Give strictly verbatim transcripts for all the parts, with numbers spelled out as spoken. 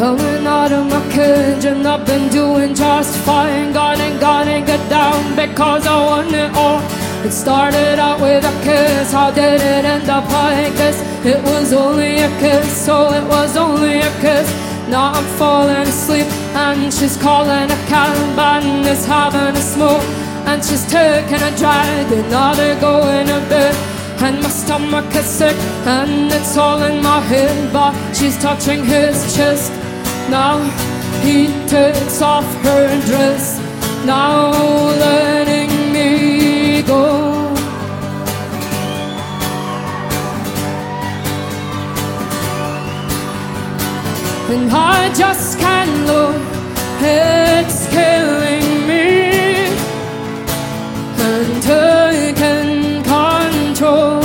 Coming out of my cage and I've been doing just fine. Gotta, gotta get down because I want it all. It started out with a kiss, how did it end up like this? It was only a kiss, so it was only a kiss. Now I'm falling asleep and she's calling a cab and is having a smoke and she's taking a drag and now they're going to bed. And my stomach is sick and it's all in my head, but she's touching his chest. Now he takes off her dress, now letting me go. And I just can't look, it's killing me and taking control.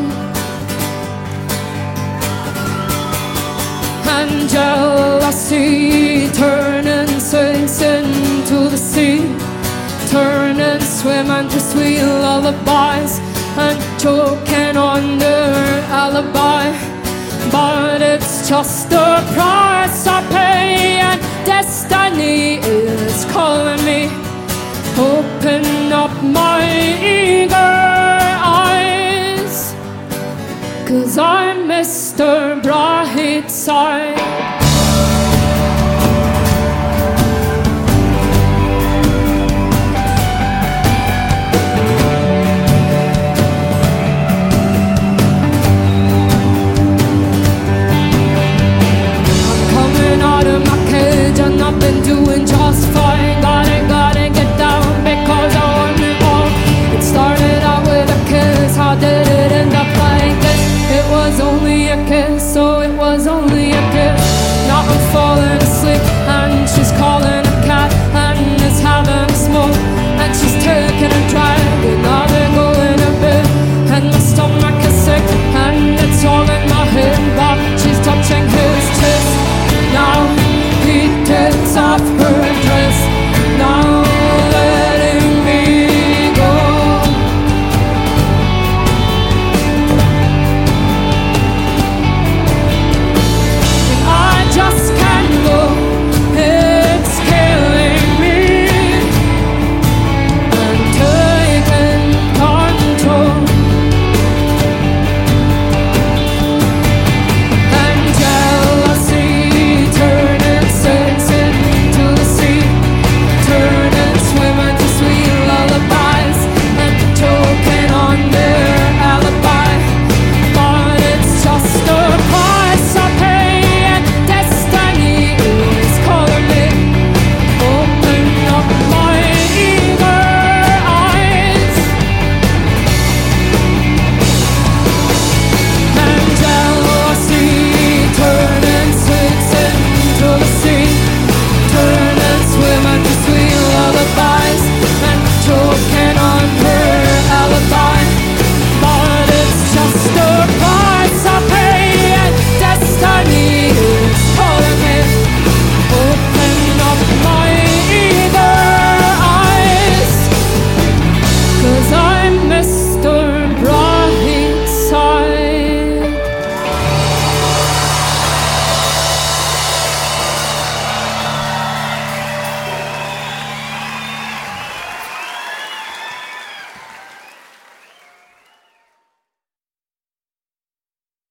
And jealousy turning sinks into the sea, turn and swim into sweet lullabies and choking on their alibi. But it's just the price I pay, and destiny is calling me. Open up my eager eyes, 'cause I'm Mister Brightside.